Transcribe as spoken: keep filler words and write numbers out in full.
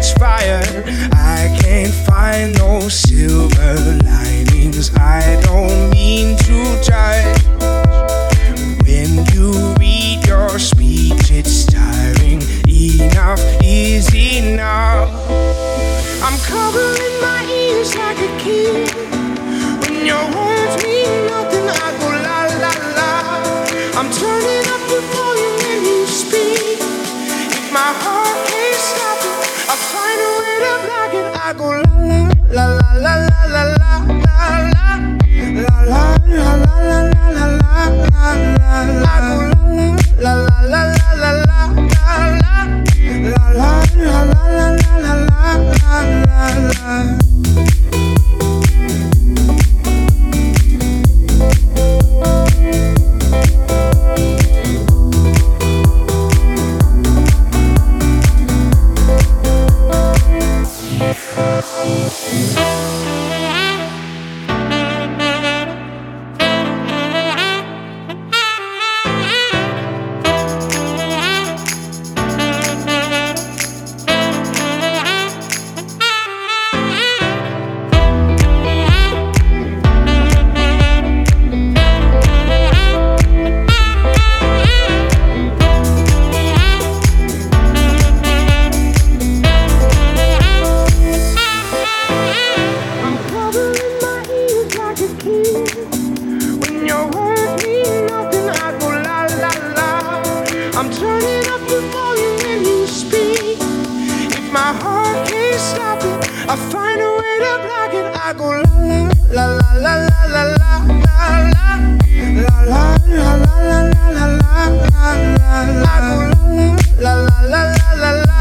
catch fire. I can't find no silver linings. I don't mean to judge. When you read your speech, it's tiring. Enough is enough. I'm covering my ears like a kid. When your words mean nothing, I go la la la. I'm turning up the volume when you speak. If my heart can't stop it, I'll find a way to block it. I go la la la la la la la la la la la la la la la la la la. I go la la la la la la la la la la la la la la la la. I find a way to block it. I go la la la la la la la la la la la la la la la la la la. I go la la la la la la la.